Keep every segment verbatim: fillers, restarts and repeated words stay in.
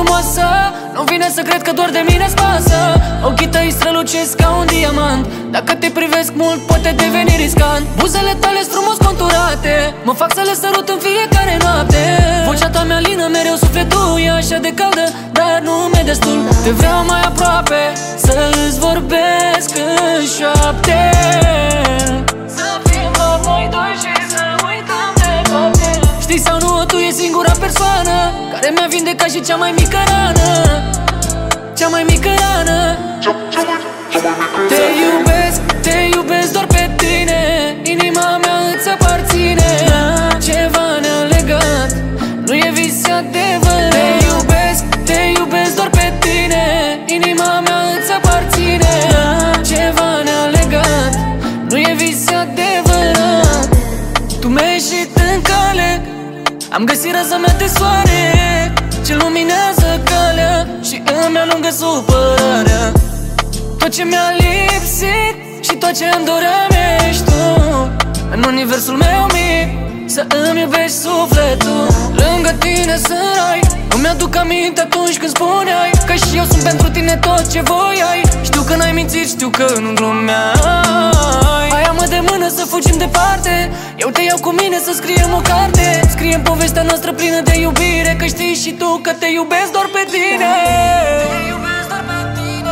frumoasă, nu vine să cred că doar de mine-ți pasă. Ochii tăi strălucesc ca un diamant, dacă te privesc mult poate deveni riscant. Buzele tale-s frumos conturate, mă fac să le sărut în fiecare noapte. Vocea ta mi-alină mereu sufletul, e așa de caldă, dar nu mi-e destul. Te vreau mai aproape, să îți vorbesc în șoapte. Să fim doar noi doi și să uităm de toate. Știi sau nu, tu e singura persoană care mi-a vindecat și cea mai mică rană. Cea mai mică rană. Te iubesc, te iubesc doar pe tine, inima mea îți aparține. Ceva ne-a legat, nu e vis, e adevărat. Te iubesc, te iubesc doar pe tine, inima mea îți aparține. Ceva ne-a legat, nu e vis, e adevărat. Tu mi-ai ieșit în cale, am găsit raza mea de soare, ce luminează calea și îmi alungă supărarea. Tot ce mi-a lipsit și tot ce îmi doream ești tu. În universul meu mic, să îmi iubești sufletul. Lângă tine sunt rai, nu mi-aduc aminte atunci când spuneai că și eu sunt pentru tine tot ce voiai. Știu că n-ai mințit, știu că nu glumeai. Hai-mă de mână să fugim departe, eu te iau cu mine să scriem o carte. Scriem povestea noastră plină de iubire, că știi și tu că te iubesc doar pe tine. Te iubesc doar pe tine.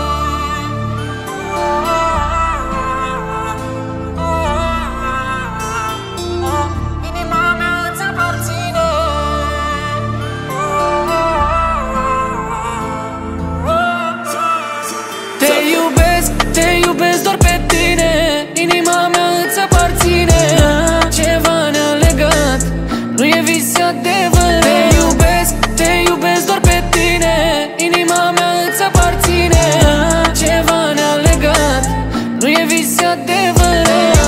Inima mea îți aparține. Te iubesc, te iubesc doar pe tine, inima mea îți aparține. Ceva ne-a legat, nu e vis, e adevărat. Te iubesc, te iubesc doar pe tine, inima mea îți aparține. Ceva ne-a legat, nu e vis, e adevărat.